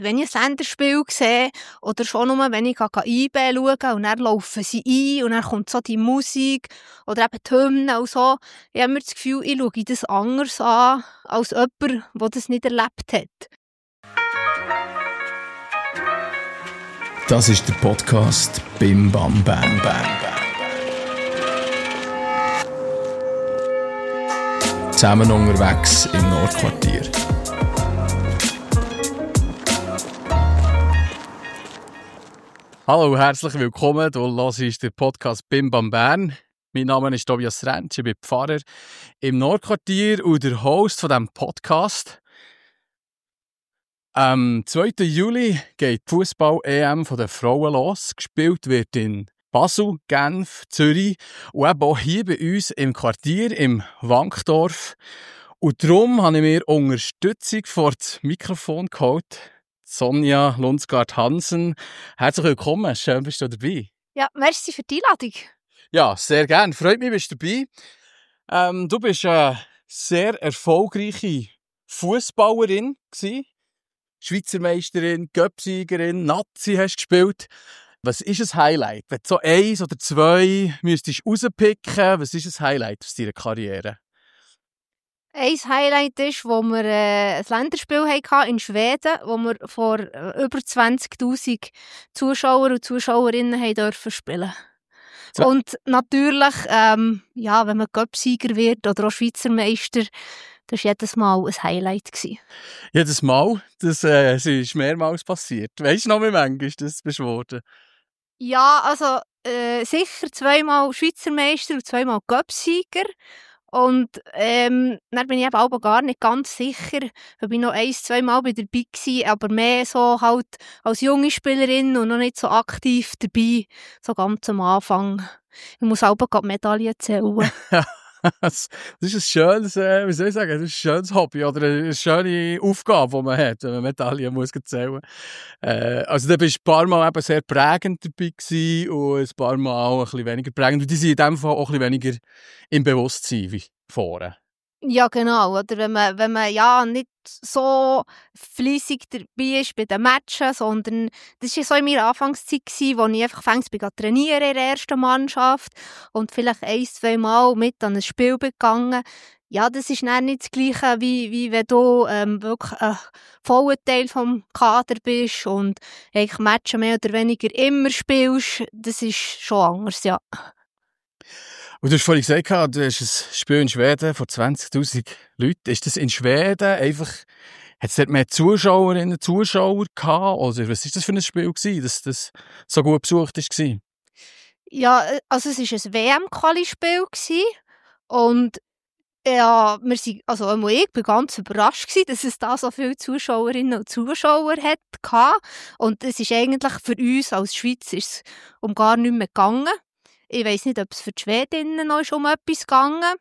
wenn ich ein Länderspiel sehe, oder schon nur, wenn ich IB schaue und dann laufen sie ein und dann kommt so die Musik oder eben die Hymne und so, ich habe mir das Gefühl, ich schaue das anders an, als jemand, der das nicht erlebt hat. Das ist der Podcast Bim Bam Bam Bam. Zusammen unterwegs im Nordquartier. Hallo, herzlich willkommen. Du hörst den Podcast Bim Bam Bern. Mein Name ist Tobias Rentsch, ich bin Pfarrer im Nordquartier und der Host von diesem Podcast. Am 2. Juli geht die Fußball-EM der Frauen los. Gespielt wird in Basel, Genf, Zürich und eben auch hier bei uns im Quartier, im Wankdorf. Und darum habe ich mir Unterstützung vor das Mikrofon geholt. Sonja Lundsgaard-Hansen. Herzlich willkommen, schön bist du dabei. Ja, merci für die Einladung. Ja, sehr gerne. Freut mich, bist du dabei. Du bist eine sehr erfolgreiche Fußballerin gewesen. Schweizer Meisterin, Cup-Siegerin, Nazi hast gespielt. Was ist ein Highlight? Wenn du so eins oder zwei müsstest rauspicken, was ist ein Highlight aus deiner Karriere? Ein Highlight ist, wo wir ein Länderspiel hatten in Schweden, wo wir vor über 20'000 Zuschauer und Zuschauerinnen haben dürfen spielen. So. Und natürlich, ja, wenn man Cup-Sieger wird oder auch Schweizer Meister, das war jedes Mal ein Highlight. Jedes Mal? Das ist mehrmals passiert. Weisst du noch, wie manchmal das geworden? Ja, also sicher 2-mal Schweizer Meister und 2-mal Cup-Sieger. Und dann bin ich eben auch gar nicht ganz sicher, ob ich noch 1-2 Mal dabei war, aber mehr so halt als junge Spielerin und noch nicht so aktiv dabei, so ganz am Anfang. Ich muss auch gerade Medaillen zählen. Das ist ein schönes, wie soll ich sagen, das ist ein schönes Hobby oder eine schöne Aufgabe, die man hat, wenn man Medaillen muss zählen. Also da bist du ein paar Mal eben sehr prägend dabei gewesen und ein paar Mal auch ein bisschen weniger prägend. Und die sind in dem Fall auch ein bisschen weniger im Bewusstsein wie vorher. Ja, genau. Oder wenn man ja nicht so fleissig dabei ist bei den Matchen, sondern das war so in meiner Anfangszeit, wo ich einfach trainieren in der ersten Mannschaft und vielleicht 1-2 Mal mit an ein Spiel gegangen. Ja, das ist dann nicht das Gleiche, wie wenn du wirklich ein voller Teil vom Kader bist und eigentlich Matchen mehr oder weniger immer spielst. Das ist schon anders, ja. Und du hast vorhin gesagt, du hast ein Spiel in Schweden von 20'000 Leuten. Ist das in Schweden einfach, hat es dort mehr Zuschauerinnen und Zuschauer gehabt? Oder was war das für ein Spiel gewesen, dass das so gut besucht war? Ja, also es war ein WM-Quali-Spiel und ja, ich war ganz überrascht gewesen, dass es da so viele Zuschauerinnen und Zuschauer hatte. Und es ist eigentlich für uns als Schweiz ist es um gar nichts mehr gegangen. Ich weiss nicht, ob es für die Schwedinnen noch um etwas gegangen.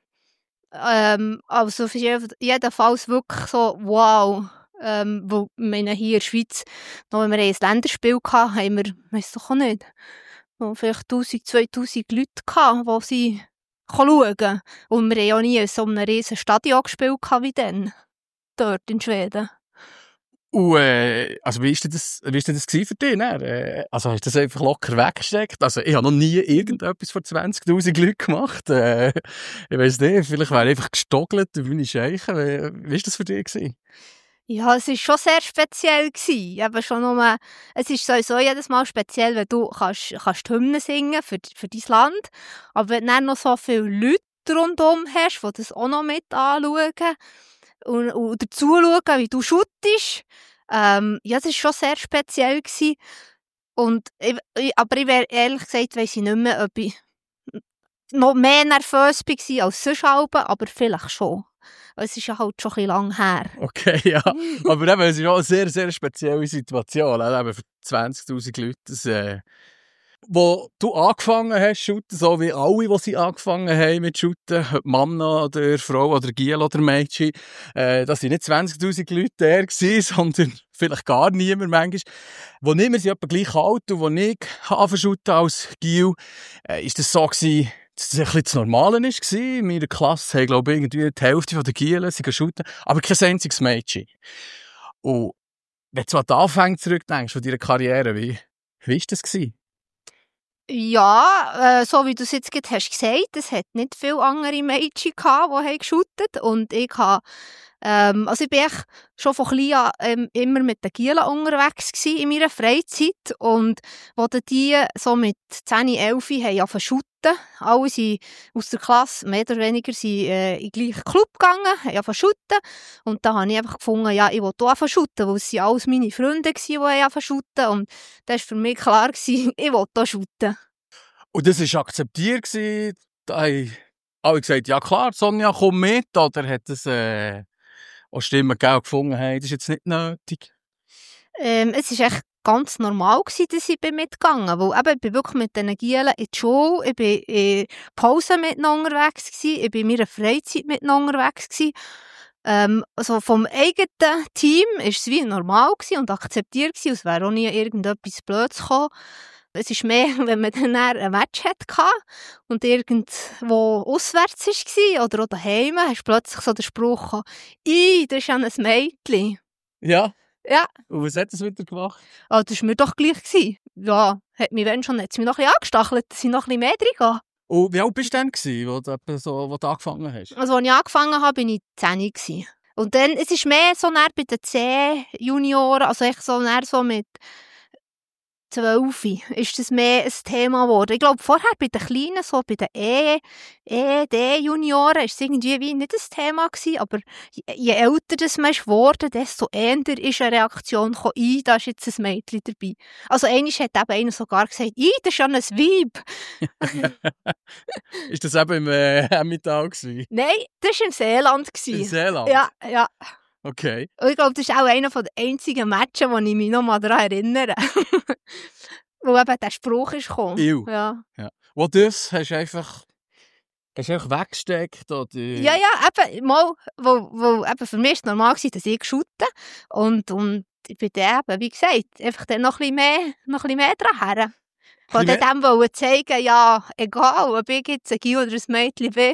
Also jedenfalls wirklich so, wow. Wo, ich meine, hier in der Schweiz, noch wenn wir ein Länderspiel hatten, haben wir, weiss doch auch nicht, noch vielleicht 1000-2000 Leute gehabt, die sie schauen können. Und wir haben ja nie in so einem riesen Stadion gespielt wie dann, dort in Schweden. Und, also wie ist denn das für dich? Also hast du das einfach locker weggesteckt? Also ich habe noch nie irgendetwas vor 20'000 Leuten gemacht. Ich weiss nicht, vielleicht wäre ich einfach gestogelt über meine Scheiche. Wie war das für dich gewesen? Ja, es war schon sehr speziell gewesen. Eben schon nur, es ist sowieso jedes Mal speziell, wenn du kannst die Hymne singen für dein Land. Aber wenn du dann noch so viele Leute rundum hast, die das auch noch mit anschauen und dazu schauen, wie du schuttest. Ja, das war schon sehr speziell gewesen. Und aber ich wäre ehrlich gesagt, weiss ich nicht mehr, ob ich noch mehr nervös war als sonst, aber vielleicht schon. Es ist ja halt schon ein bisschen lang her. Okay, ja. Aber eben, es ist auch eine sehr, sehr spezielle Situation. Eben für 20'000 Leute. Wo du angefangen hast zu shooten, so wie alle, die sie angefangen haben mit shooten, ob Mama oder Frau oder Giel oder Mädchen, das waren nicht 20'000 Leute der gewesen, sondern vielleicht gar niemand manchmal. Wo ich mir sie etwa gleich alt und wo ich angefangen als Giel, ist das so gewesen, dass das ein bisschen das Normale war. In meiner Klasse haben, glaube ich, irgendwie die Hälfte der Gielen shooten, aber kein einziges Mädchen. Und Wenn du an die Anfänge zurückdenkst von deiner Karriere, wie war das gewesen? Ja, so wie du es jetzt gerade hast gesagt, es hat nicht viele andere Mädchen gehabt, die haben geschuttet. Und ich habe, also ich bin echt schon von klein an immer mit den Gielen unterwegs gewesen in meiner Freizeit. Und wo dann die so mit 10, 11 haben angefangen zu shooten, alle sind aus der Klasse mehr oder weniger sind, in den gleichen Club gegangen, haben angefangen zu shooten. Und da habe ich einfach gefunden, ja, ich will auch anfangen zu shooten, weil es sind alles meine Freunde gewesen, die angefangen zu shooten. Und das war für mich klar gewesen, ich will auch shooten. Und das war akzeptiert gewesen? Da haben alle gesagt, ja klar, Sonja, komm mit. Oder hat es auch Stimmen gegeben, gefunden, hey, das ist jetzt nicht nötig? Es war echt ganz normal gewesen, dass ich mitgegangen bin. Weil eben, ich bin wirklich mit den Gielen in die Schule, ich bin in Pausen mit ihnen unterwegs gewesen, ich bin in meiner Freizeit mit ihnen unterwegs gewesen. Also vom eigenen Team war es wie normal gewesen und akzeptiert gewesen. Es wäre auch nie irgendetwas Blödes gekommen. Es ist mehr, wenn man dann ein Match hatte und irgendwo auswärts war oder auch daheim, hast du plötzlich so den Spruch gehabt, das ist ja ein Mädchen. Ja? Ja. Und was hat es wieder gemacht? Ah, das war mir doch gleich gewesen. Ja, hat mich wenn schon, hat es mich noch ein bisschen angestachelt, dass ich noch ein bisschen mehr drin gehe. Und wie alt bist du denn gewesen, wo du angefangen hast? Also, als ich angefangen habe, war ich 10 gewesen. Und dann, es ist mehr so näher bei den 10 Junioren, also echt so näher so mit 12 ist das mehr ein Thema geworden. Ich glaube, vorher bei den Kleinen, so bei den D-Junioren, war es irgendwie wie nicht ein Thema gewesen, aber je älter das man ist geworden, desto eher ist eine Reaktion gekommen, da ist jetzt ein Mädchen dabei. Also einmal hat eben einer sogar gesagt, das ist ja ein Weib. Ist das eben im Emmental gewesen? Nein, das war im Seeland. Im Seeland? Ja, ja. Okay. Und ich glaube, das ist auch einer der einzigen Matches, wo ich mich noch mal daran erinnere. Wo eben der Spruch ist gekommen. Ja. Wo das hast du einfach weggesteckt? Oder? Ja, eben, mal, wo eben für mich war es normal, dass ich shoote. Und ich bin dann eben, wie gesagt, einfach dann noch ein bisschen mehr dran her. Ich wollte dem zeigen, ja, egal, ob ich jetzt ein Gil oder ein Mädchen bin,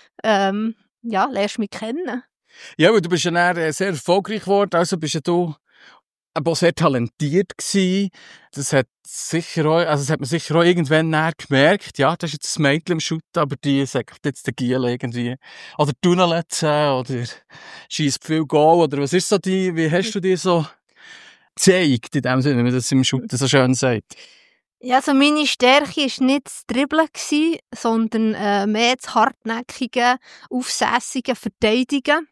ja, lernst du mich kennen. Ja, aber du bist ja dann sehr erfolgreich geworden, also bist ja du auch sehr talentiert gewesen. Das hat man sicher auch irgendwann näher gemerkt, ja, das ist jetzt ein Mädchen im Shooten, aber die sagt jetzt der Giel irgendwie, oder tunnelt oder schießt viel Goal, oder was ist so wie hast du dir so gezeigt, in dem Sinne, wenn man das im Shooten so schön sagt? Ja, also meine Stärke war nicht das Dribbeln, sondern mehr das hartnäckige, aufsässige Verteidigen.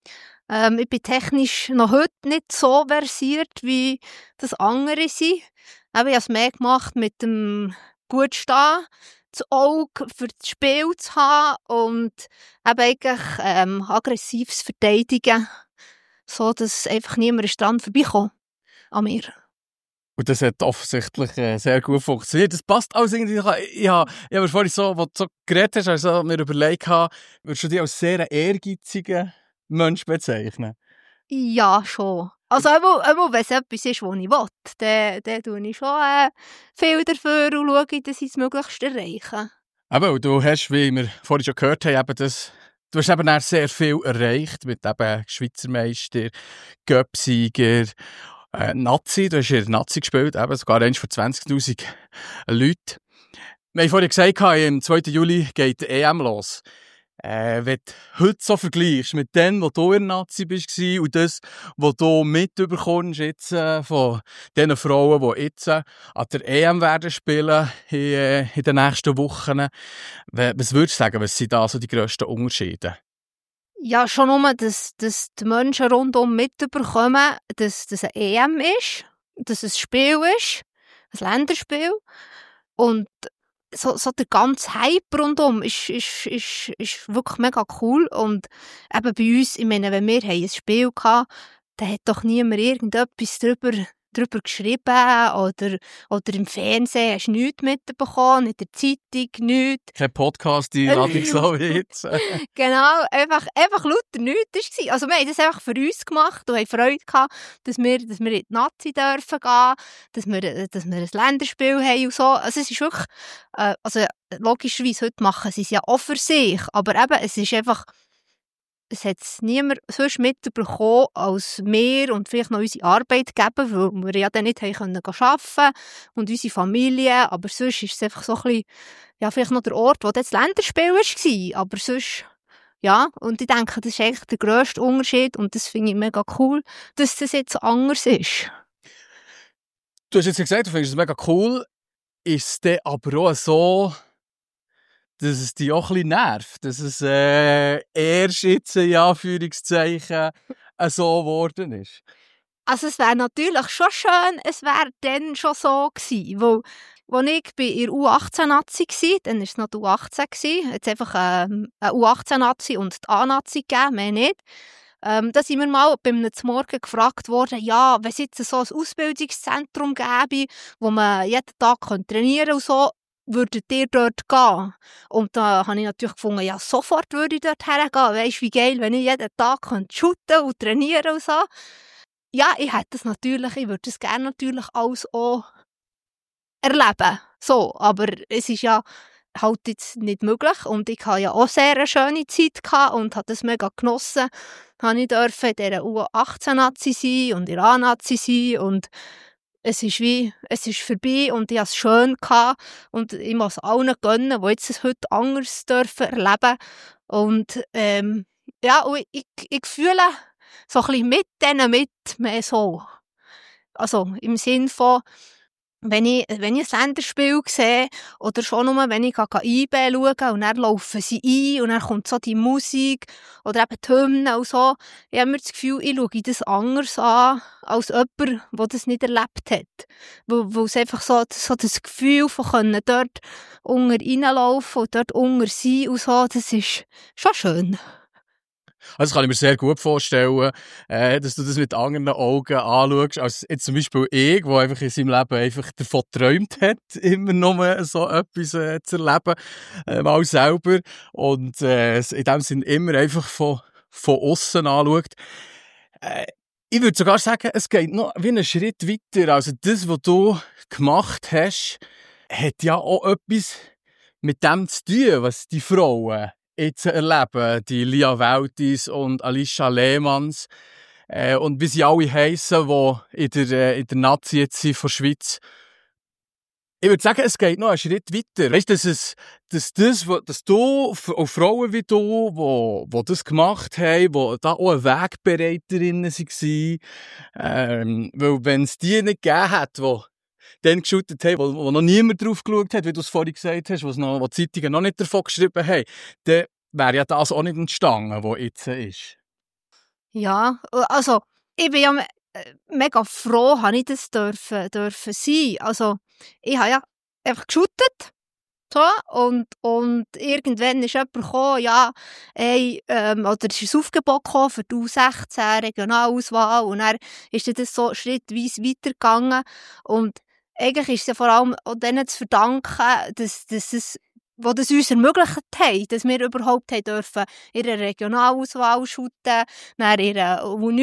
Ich bin technisch noch heute nicht so versiert, wie das andere sind. Aber ich habe es mehr gemacht mit dem gut stehen, das Auge für das Spiel zu haben und eben eigentlich aggressives Verteidigen, so dass einfach niemand dran vorbeikommt an mir. Und das hat offensichtlich sehr gut funktioniert. Das passt alles irgendwie. Ich habe mir vorhin so, wo du so geredet hast, also mir überlegt habe, würdest du dich als sehr ehrgeizigen Mensch bezeichnen? Ja, schon. Also auch wenn es etwas ist, was ich will, dann tue ich schon viel dafür und schaue, dass ich das möglichst erreiche. Aber du hast, wie wir vorhin schon gehört haben, eben du hast eben sehr viel erreicht mit eben Schweizer Meister, Cup-Sieger, Nazi, du hast in der Nazi gespielt, eben sogar eins von 20'000 Leuten. Wir haben vorhin gesagt, am 2. Juli geht die EM los. Wenn du heute so vergleichst mit dem, wo du in der Nazi warst und das, was du mitbekommst jetzt von den Frauen, die jetzt an der EM werden spielen in den nächsten Wochen, was würdest du sagen, was sind da so die grössten Unterschiede? Ja, schon nur, dass die Menschen rundum mitbekommen, dass das eine EM ist, dass es ein Spiel ist, ein Länderspiel. Und so der ganze Hype rundum ist wirklich mega cool. Und eben bei uns, ich meine, wenn wir ein Spiel hatten, dann hat doch niemand irgendetwas drüber geschrieben oder im Fernsehen hast du nichts mitbekommen, in der Zeitung nichts. Kein Podcast, die lade ich so jetzt. Genau, einfach lauter nichts war. Also wir haben das einfach für uns gemacht und haben Freude gehabt, dass wir in die Nazi dürfen gehen, dass wir ein Länderspiel haben und so. Also es ist wirklich, also logischerweise heute machen sie es ja auch für sich, aber eben, es ist einfach es hat niemand sonst mitbekommen als wir und vielleicht noch unsere Arbeitgeber, weil wir ja dann nicht arbeiten konnten und unsere Familie, aber sonst ist es einfach so ein bisschen, ja, vielleicht noch der Ort, wo das Länderspiel war, aber sonst, ja, und ich denke, das ist eigentlich der grösste Unterschied und das finde ich mega cool, dass das jetzt anders ist. Du hast jetzt gesagt, du findest es mega cool. Ist es dann aber auch so, dass es dich auch ein bisschen nervt, dass es erst jetzt, in Anführungszeichen, so geworden ist? Also es wäre natürlich schon schön, es wäre dann schon so gewesen, weil als ich bei der U18-Nazi war, dann war es noch die U18 gewesen, jetzt einfach eine U18-Nazi und die A-Nazi gegeben, mehr nicht. Da sind wir mal bei einem Morgen gefragt worden, ja, wenn es jetzt so ein Ausbildungszentrum gäbe, wo man jeden Tag trainieren kann und so, würdet ihr dort gehen? Und da habe ich natürlich gefunden, ja, sofort würde ich dort hergehen. Weisst du, wie geil, wenn ich jeden Tag shooten und trainieren und so. Ja, ich hätte das natürlich, ich würde das gerne natürlich alles auch erleben. So, aber es ist ja halt jetzt nicht möglich und ich hatte ja auch sehr eine schöne Zeit gehabt und habe das mega genossen. Ich durfte in dieser U18-Nazi sein und in der A-Nazi sein und es ist vorbei und ich hatte es schön gehabt und ich muss allen gönnen, die jetzt es heute anders dürfen erleben. Und ja, und ich fühle so ein bisschen mit denen mit, mehr so. Also im Sinn von, wenn ich ein Länderspiel sehe oder schon nur, wenn ich IB schaue und dann laufen sie ein und dann kommt so die Musik oder eben die Hymne und so. Ich habe mir das Gefühl, ich schaue das anders an als jemand, der das nicht erlebt hat. Weil es einfach so das Gefühl von können dort unter reinlaufen und dort unter sein und so, das ist schon schön. Also das kann ich mir sehr gut vorstellen, dass du das mit anderen Augen anschaust, als jetzt zum Beispiel ich, der einfach in seinem Leben einfach davon geträumt hat, immer noch so etwas zu erleben, mal selber, und in dem Sinn immer einfach von außen anschaut. Ich würde sogar sagen, es geht noch wie einen Schritt weiter. Also das, was du gemacht hast, hat ja auch etwas mit dem zu tun, was die Frauen jetzt erleben, die Lia Weltis und Alicia Lehmanns, und wie sie alle heissen, die in der Nazi jetzt sind von der Schweiz. Ich würde sagen, es geht noch einen Schritt weiter. Weißt du, dass du, auch Frauen wie du, die das gemacht haben, die da auch Wegbereiterinnen waren, weil wenn es die nicht gegeben hat, die dann geshootet haben, wo noch niemand drauf geschaut hat, wie du es vorhin gesagt hast, wo die Zeitungen noch nicht davon geschrieben haben, dann wäre ja das auch nicht entstanden, was jetzt ist. Ja, also ich bin ja mega froh, habe ich das dürfen sein. Also ich habe ja einfach geshootet. So, und irgendwann ist jemand gekommen, ja, hey, oder ist ein Aufgebot gekommen für die U16 Regionalauswahl und dann ist das so schrittweise weitergegangen und eigentlich ist es ja vor allem auch denen zu verdanken, dass es, wo das uns ermöglicht haben, dass wir überhaupt haben dürfen ihre Regionalauswahl shooten, dann ihre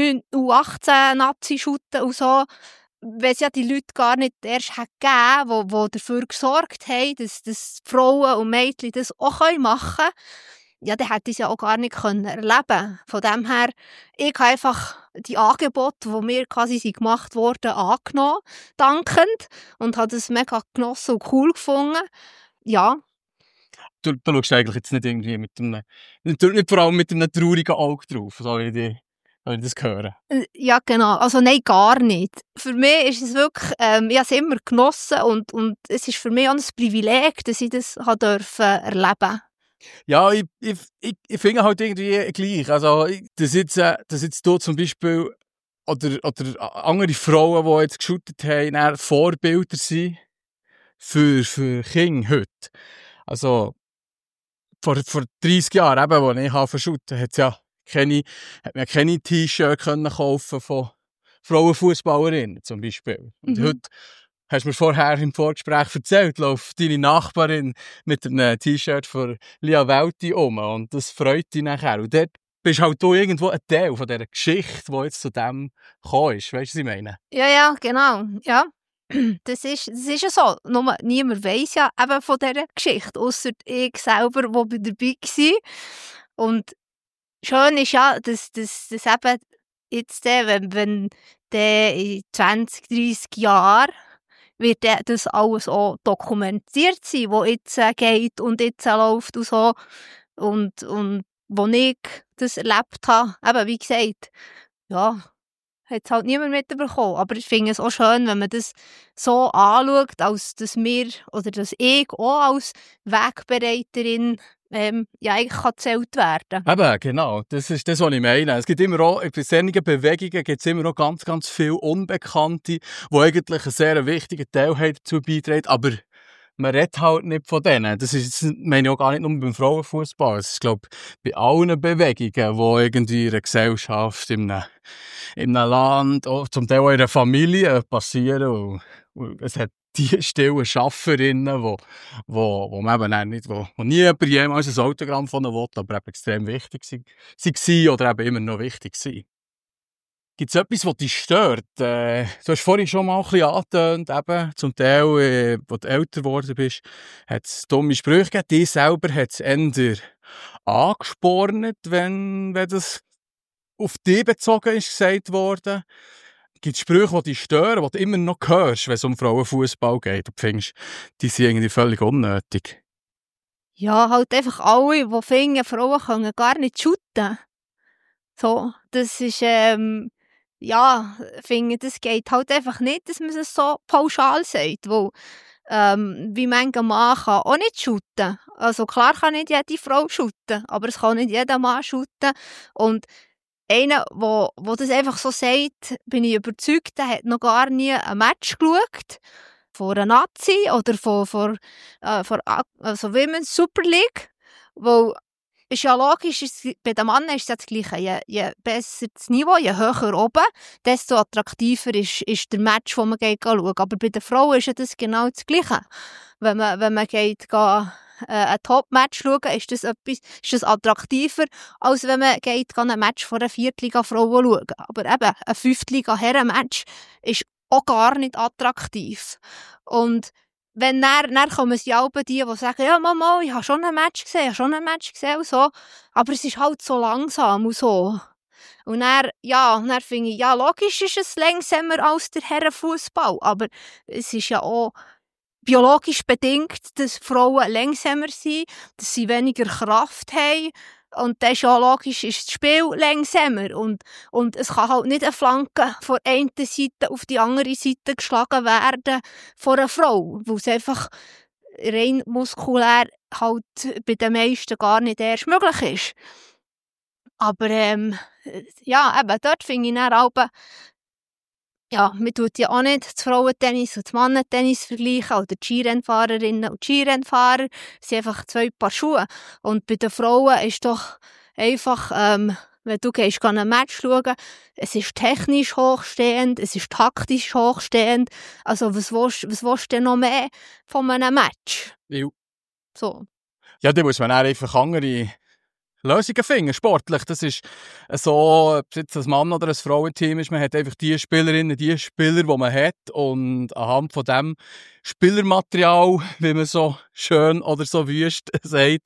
U18-Nazi shooten und so. Wenn es ja die Leute gar nicht erst gegeben, die dafür gesorgt haben, dass Frauen und Mädchen das auch machen können, ja, dann hätte ich es ja auch gar nicht erleben können. Von dem her, ich habe einfach die Angebote, die mir quasi gemacht wurden, angenommen, dankend, und habe das mega genossen und cool gefunden. Ja. Du schaust eigentlich jetzt nicht irgendwie nicht vor allem mit einem traurigen Auge drauf, so wie ich das höre. Ja, genau. Also nein, gar nicht. Für mich ist es wirklich, ich habe es immer genossen und es ist für mich auch ein Privileg, dass ich das erleben durfte. Ja, ich finde halt irgendwie gleich. Also, dass jetzt du zum Beispiel oder andere Frauen, die jetzt geshootet haben, dann Vorbilder sind für Kinder heute. Also, vor 30 Jahren, eben, als ich verschooten habe, hat man keine T-Shirts kaufen von Frauenfußballerinnen zum Beispiel. Und heute hast du mir vorher im Vorgespräch erzählt, läuft deine Nachbarin mit einem T-Shirt von Lia Welti um und das freut dich nachher. Und dort bist halt du irgendwo ein Teil von dieser Geschichte, die jetzt zu dem gekommen ist. Weißt du, was ich meine? Ja, genau. Ja. Das ist ja so. Nur niemand weiss ja eben von dieser Geschichte, ausser ich selber, die dabei war. Und schön ist ja, dass eben jetzt, wenn in 20, 30 Jahren wird das alles auch dokumentiert sein, wo jetzt geht und jetzt läuft und so. Und wo ich das erlebt habe, eben wie gesagt, ja, hat es halt niemand mitbekommen. Aber ich finde es auch schön, wenn man das so anschaut, als dass wir, oder dass ich auch als Wegbereiterin ja, eigentlich kann gezählt werden. Eben, genau. Das ist das, was ich meine. Es gibt immer auch, bei solchen Bewegungen gibt es immer noch ganz, ganz viele Unbekannte, die eigentlich einen sehr wichtigen Teil haben dazu beitragen, aber man redet halt nicht von denen. Das meine ich auch gar nicht nur beim Frauenfußball. Es ist, glaube ich, bei allen Bewegungen, die irgendwie in einer Gesellschaft, in einem Land, auch zum Teil auch in einer Familie passieren. Und es hat die stillen Schafferinnen, wo man eben auch nicht, wo nie jemals ein Autogramm von ihnen will, aber eben extrem wichtig waren oder eben immer noch wichtig sind. Gibt es etwas, was dich stört? Du hast vorhin schon mal ein bisschen angetönt, eben, zum Teil, als du älter geworden bist, hat es dumme Sprüche gegeben. Dich selber hat es eher angespornt, wenn das auf dich bezogen ist, gesagt worden. Gibt es Sprüche, die dich stören, die du immer noch hörst, wenn es um Frauenfußball geht? Du findest, die sind irgendwie völlig unnötig. Ja, halt einfach alle, die finden, Frauen können gar nicht shooten. So, das ist, ja, finde, das geht halt einfach nicht, dass man es so pauschal sagt, weil, wie mancher Mann kann auch nicht shooten. Also klar kann nicht jede Frau shooten, aber es kann nicht jeder Mann shooten. Und einer, wo das einfach so sagt, bin ich überzeugt, der hat noch gar nie ein Match geschaut. Von einer Nazi oder von also Women's Super League. Weil, ist ja logisch, bei den Männern ist es das Gleiche. Je besser das Niveau, je höher oben, desto attraktiver ist der Match, den man schauen. Aber bei den Frauen ist ja das genau das Gleiche. Wenn man geht, ein Top-Match schauen, ist das attraktiver, als wenn man geht, ein Match von einer Viertliga-Frauen schauen. Aber eben, ein Fünftliga-Herren-Match ist auch gar nicht attraktiv. Und wenn dann kommen sie alle die sagen, ja, Mama, ich habe schon ein Match gesehen und so. Aber es ist halt so langsam und so. Und dann finde ich, ja, logisch ist es langsamer als der Herrenfußball. Aber es ist ja auch biologisch bedingt, dass Frauen langsamer sind, dass sie weniger Kraft haben. Und das ist ja logisch, ist das Spiel langsamer. Und es kann halt nicht eine Flanke von einer Seite auf die andere Seite geschlagen werden von einer Frau, weil es einfach rein muskulär halt bei den meisten gar nicht erst möglich ist. Aber ja, eben, dort finde ich dann auch, ja, man tut ja auch nicht das Frauentennis und das Mannentennis vergleichen oder die Skirennfahrerinnen und Skirennfahrer. Es sind einfach 2 Paar Schuhe. Und bei den Frauen ist doch einfach, wenn du gehst ein Match schauen, es ist technisch hochstehend, es ist taktisch hochstehend. Also was willst du denn noch mehr von einem Match? Ja. So. Ja, da muss man auch einfach andere Lösungen finden, sportlich. Das ist so, ob es jetzt ein Mann- oder ein Frauenteam ist, man hat einfach die Spielerinnen, die Spieler, die man hat, und anhand von dem Spielermaterial, wie man so schön oder so wüst sagt,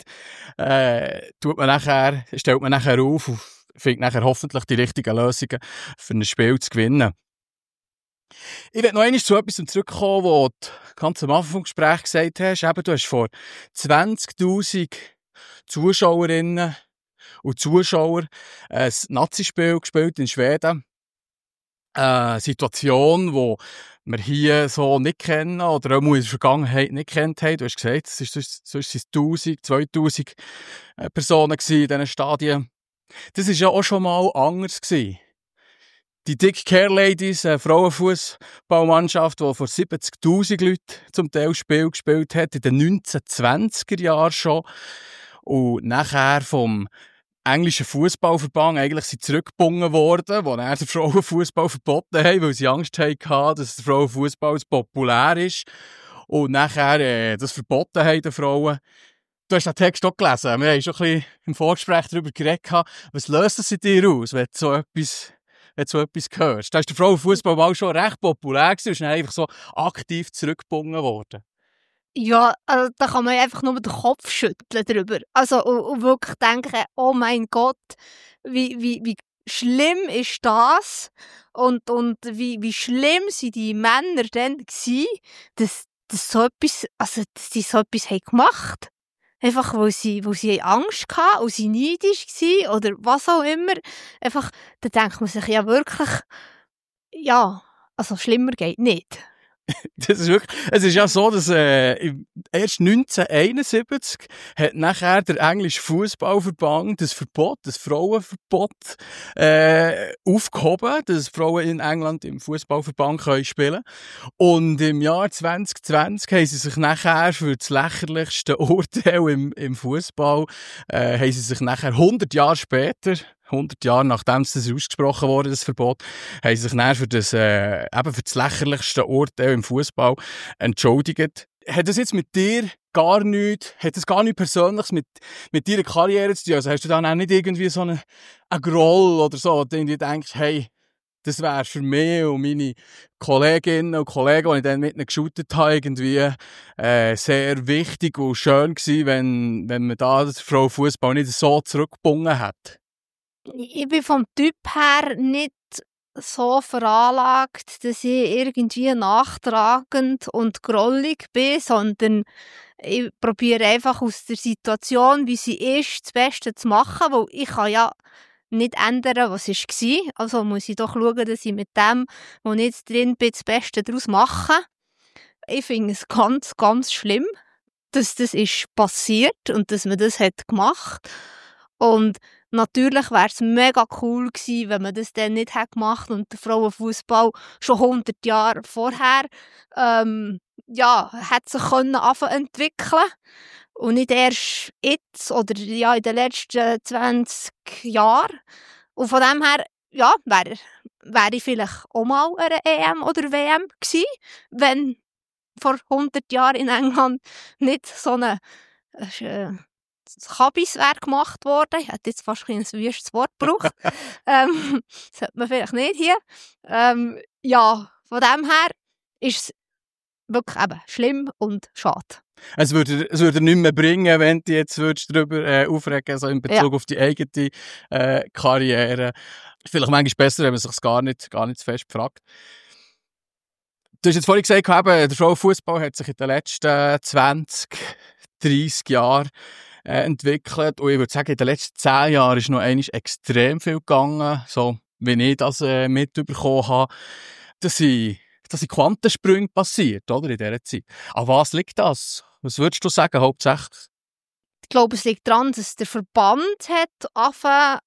stellt man nachher auf und findet nachher hoffentlich die richtigen Lösungen für ein Spiel zu gewinnen. Ich will noch einmal zu etwas zurückkommen, was du ganz am Anfang des Gesprächs gesagt hast. Eben, du hast vor 20'000 Zuschauerinnen und Zuschauer ein Nazi-Spiel gespielt in Schweden. Eine Situation, die wir hier so nicht kennen oder auch in der Vergangenheit nicht kennt haben. Du hast gesagt, sonst waren es 1000, 2000 Personen in diesen Stadien. Das war ja auch schon mal anders gewesen. Die Dick Care Ladies, eine Frauenfußballmannschaft, die vor 70'000 Leuten zum Teil Spiel gespielt hat, in den 1920er Jahren schon. Und nachher vom englischen Fußballverband eigentlich sind zurückgebunden worden, wo er den Frauenfußball verboten haben, weil sie Angst hatten, dass der Frauenfußball populär ist. Und nachher das verboten haben den Frauen. Du hast den Text auch gelesen. Wir haben schon ein bisschen im Vorgespräch darüber geredet. Was löst es in dir aus, wenn du so etwas hörst? Da ist der Frauenfußball mal schon recht populär gewesen und ist dann einfach so aktiv zurückgebunden worden. Ja, also, da kann man einfach nur den Kopf schütteln drüber. Also, und wirklich denken, oh mein Gott, wie schlimm ist das? Und wie schlimm sind die Männer dann gsi, dass so etwas, also, dass die so etwas haben gemacht. Einfach, weil sie Angst hatten und sie neidisch gsi oder was auch immer. Einfach, da denkt man sich ja wirklich, ja, also schlimmer geht nicht. Das ist wirklich, es ist ja so, dass erst 1971 hat nachher der englische Fußballverband das Verbot, das Frauenverbot aufgehoben, dass Frauen in England im Fußballverband können spielen. Und im Jahr 2020 haben sie sich nachher für das lächerlichste Urteil im Fußball haben sie sich nachher 100 Jahre später, 100 Jahre nachdem es ausgesprochen wurde, das Verbot, haben sie sich dann für das, eben für das lächerlichste Urteil im Fußball entschuldigt. Hat das jetzt mit dir gar nichts, hat das gar nichts Persönliches mit deiner Karriere zu tun? Also hast du dann auch nicht irgendwie so einen Groll oder so, wo du irgendwie denkst, hey, das wäre für mich und meine Kolleginnen und Kollegen, die ich dann mit ihnen geshootet habe, irgendwie sehr wichtig und schön gewesen, wenn man da das Frauenfußball nicht so zurückgebunden hat. Ich bin vom Typ her nicht so veranlagt, dass ich irgendwie nachtragend und grollig bin, sondern ich probiere einfach aus der Situation, wie sie ist, das Beste zu machen, weil ich kann ja nicht ändern, was es war. Also muss ich doch schauen, dass ich mit dem, wo ich jetzt drin bin, das Beste daraus mache. Ich finde es ganz, ganz schlimm, dass das ist passiert und dass man das hat gemacht. Und natürlich wäre es mega cool gewesen, wenn man das dann nicht hätte gemacht und der Frauenfußball schon 100 Jahre vorher hätte sich anfangen entwickeln und nicht erst jetzt oder ja in den letzten 20 Jahren. Und von dem her, ja, wäre ich vielleicht auch mal eine EM oder WM gewesen, wenn vor 100 Jahren in England nicht so eine Kabis wäre gemacht worden. Ich hätte jetzt fast ein wüstes Wort gebraucht. Das hat man vielleicht nicht hier. Ja, von dem her ist es wirklich eben schlimm und schade. Es würde nicht mehr bringen, wenn du jetzt darüber aufregen, also in Bezug auf die eigene Karriere. Vielleicht manchmal besser, wenn man sich gar nicht zu fest fragt. Du hast jetzt vorhin gesagt, der Frauenfußball hat sich in den letzten 20, 30 Jahren entwickelt. Und ich würde sagen, in den letzten 10 Jahren ist noch einmal extrem viel gegangen, so wie ich das mitbekommen habe. Das sind Quantensprünge passiert, oder, in dieser Zeit. An was liegt das? Was würdest du sagen, hauptsächlich? Ich glaube, es liegt daran, dass der Verband hat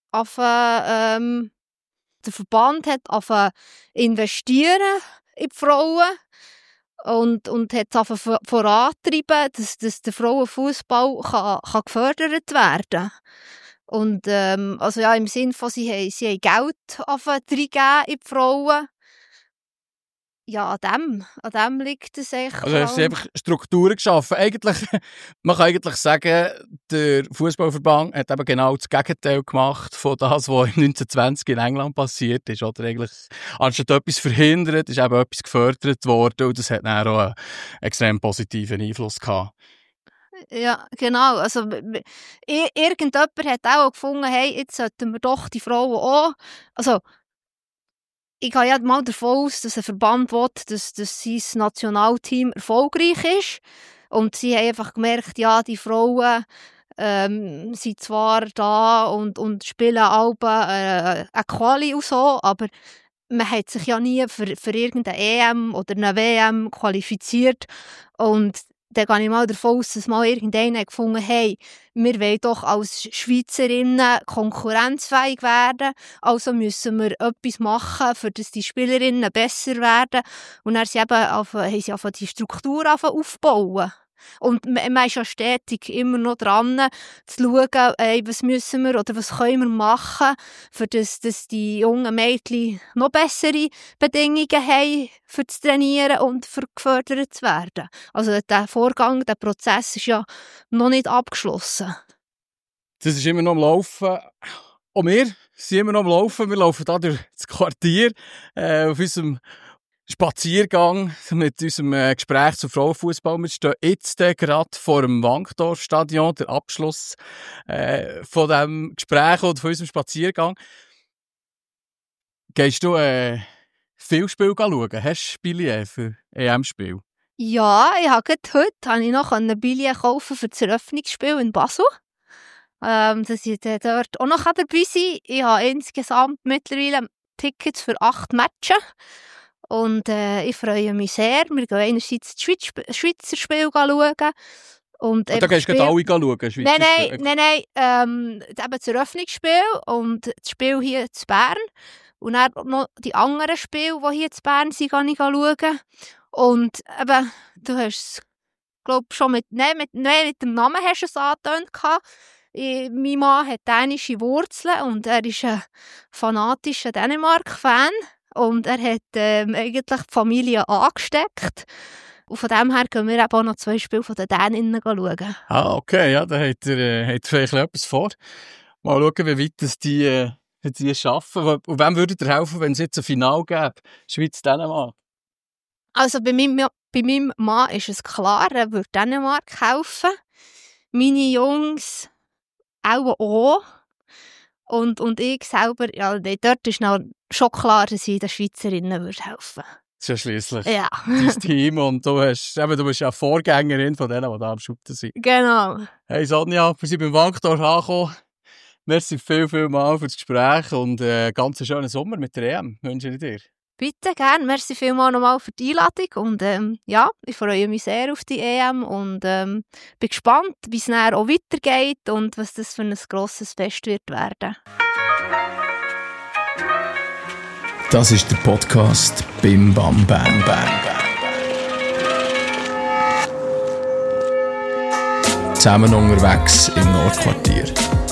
investieren in die Frauen und hat es vorantreiben, dass der Frauenfußball kann gefördert werden. Und also ja, im Sinne von, sie haben Geld reingegeben in die Frauen. Ja, an dem liegt es eigentlich. Also hast du einfach Strukturen geschaffen. Man kann eigentlich sagen, der Fußballverband hat eben genau das Gegenteil gemacht von dem, was 1920 in England passiert ist. Oder eigentlich, anstatt etwas verhindert, ist eben etwas gefördert worden und das hat dann auch einen extrem positiven Einfluss gehabt. Ja, genau. Also, irgendjemand hat auch gefunden, hey, jetzt sollten wir doch die Frauen auch. Also, ich gehe ja mal davon aus, dass ein Verband will, dass sein Nationalteam erfolgreich ist. Und sie haben einfach gemerkt, ja, die Frauen sind zwar da und spielen alle eine Quali und so, aber man hat sich ja nie für irgendeine EM oder eine WM qualifiziert. Und dann gehe ich mal davon aus, dass mal irgendjemand gefunden hat, hey, wir wollen doch als Schweizerinnen konkurrenzfähig werden, also müssen wir etwas machen, für dass die Spielerinnen besser werden. Und dann haben sie die Struktur aufbauen. Und man ist ja stetig immer noch dran, zu schauen, was müssen wir oder was können wir machen, für dass die jungen Mädchen noch bessere Bedingungen haben, für zu trainieren und für gefördert zu werden. Also der Vorgang, der Prozess ist ja noch nicht abgeschlossen. Das ist immer noch am Laufen. Und wir sind immer noch am Laufen. Wir laufen hier durch das Quartier auf unserem Spaziergang mit unserem Gespräch zu Frauenfußball. Wir stehen jetzt gerade vor dem Wankdorf-Stadion, der Abschluss von diesem Gespräch und von unserem Spaziergang. Gehst du viel Spiel schauen? Hast du Billett für EM-Spiel? Ja, ich habe heute noch ein Billett kaufen für das Eröffnungsspiel in Basel. Dass ich dort auch noch dabei sein kann. Ich habe insgesamt mittlerweile Tickets für 8 Matches. Und ich freue mich sehr. Wir gehen einerseits das Schweizer Spiel schauen. Und da gehst du gerade alle schauen? Nein. Eben das Eröffnungsspiel und das Spiel hier in Bern. Und dann noch die anderen Spiele, die hier in Bern sind, kann ich schauen. Und eben, du hast es, glaube ich, schon mit dem Namen hast du es angetönt. Mein Mann hat dänische Wurzeln und er ist ein fanatischer Dänemark-Fan. Und er hat eigentlich die Familie angesteckt. Und von dem her können wir eben auch noch 2 Spiele von den Däninnen schauen. Ah, okay, ja, da hat er vielleicht etwas vor. Mal schauen, wie weit das die schaffen. Und wem würde dir helfen, wenn es jetzt ein Finale gäbe? Schweiz-Dänemark? Also bei meinem Mann ist es klar, er würde Dänemark helfen. Meine Jungs auch. Und ich selber, ja, dort ist noch schon klar, dass ich den Schweizerinnen helfen würde. Das ist ja schliesslich dein Team und du bist ja Vorgängerin von denen, die da am Shooten sind. Genau. Hey Sonja, wir sind beim Wankdorf angekommen. Merci viel mal für das Gespräch und ganz schönen Sommer mit der EM wünsche ich dir. Bitte, gerne. Merci vielmals nochmal für die Einladung. Und ja, ich freue mich sehr auf die EM und bin gespannt, wie es dann auch weitergeht und was das für ein grosses Fest wird werden. Das ist der Podcast Bim Bam Bam Bam. Zusammen unterwegs im Nordquartier.